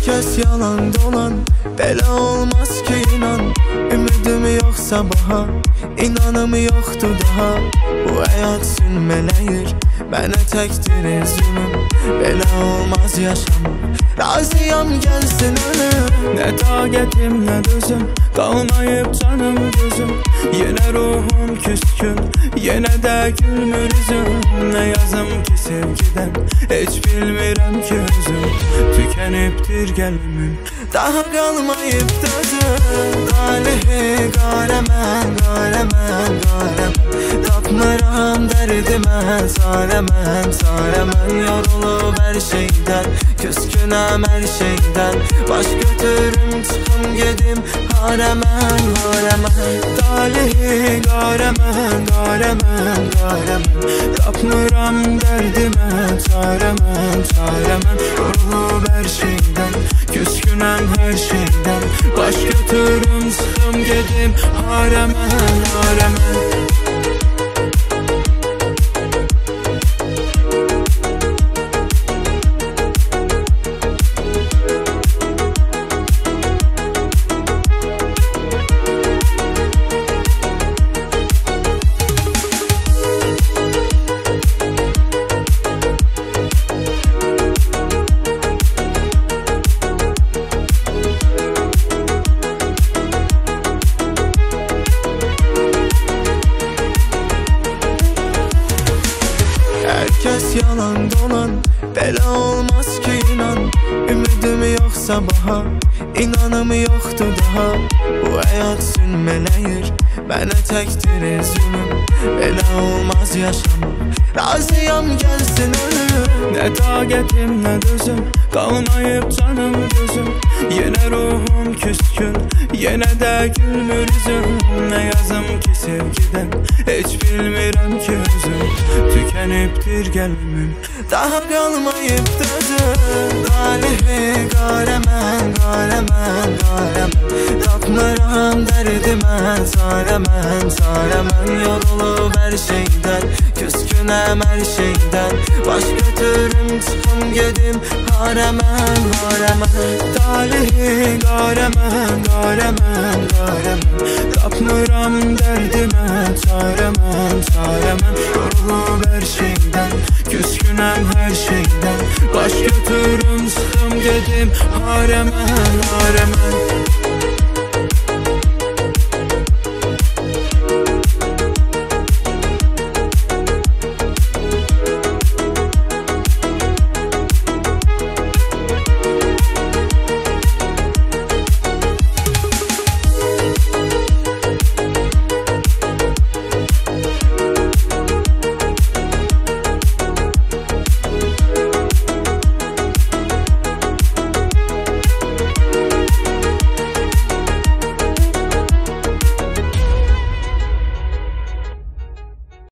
Herkes yalan dolan, belə olmaz ki inan. Ümidim yok sabaha, inanım yoktu daha. Bu hayat sünmeləyir, mənə təkdir zulüm. Belə olmaz yaşamaq, razıyam gəlsin ölüm. Ne taqətim, ne dözüm, qalmayıb canım gözüm. Yenə ruhum küskün, yenə də gülmür üzüm. Ne yazım ki sevgiden, heç bilmirəm ki özüm. Tükənibdir qəlbim, daha qalmayıb dözüm. Talihi qarəmən, qarəmən, qarəmən. Tapmıram dərdimə, sarəmən, sarəmən. Yorulub hər şeydən, küskünəm hər şeydən. Baş götürüm, çıxım gedim harəmən, harəmən. talihi qarəmən, qarəmən, qarəmən. Tapmıram dərdimə, çarəmən, çarəmən. Yorulub hər şeydən, küskünəm hər şeydən. Baş götürüm, çıxım gedim harəmən, harəmən. Herkes yalan dolan, belə olmaz ki inan. Ümidim yok sabaha, inanım yoktu daha. Bu hayat sünmeləyir, mənə təkdir zulüm. Belə olmaz yaşamaq, razıyam gəlsin ölüm. Ne taqətim, ne dözüm, qalmayıb canım gözüm. Yenə ruhum küskün, yenə də gülmür üzüm. Ne yazım ki sevgiden, heç bilmirəm ki özüm. Tükənibdir qəlbim, daha qalmayıb dözüm. Talihi qarəmən, qarəmən, qarəmən. Tapmıram dərdimə, sarəmən, sarəmən. Yorulub hər şeydən, küskünəm hər şeydən. Baş götürüm, çıxım gedim harəmən, harəmən. talihi qarəmən, qarəmən, qarəmən. Tapmıram dərdimə, çarəmən, çarəmən. Yorulub hər şeydən, küskünəm hər şeydən. Baş götürüm, çıxım gedim harəmən, harəmən.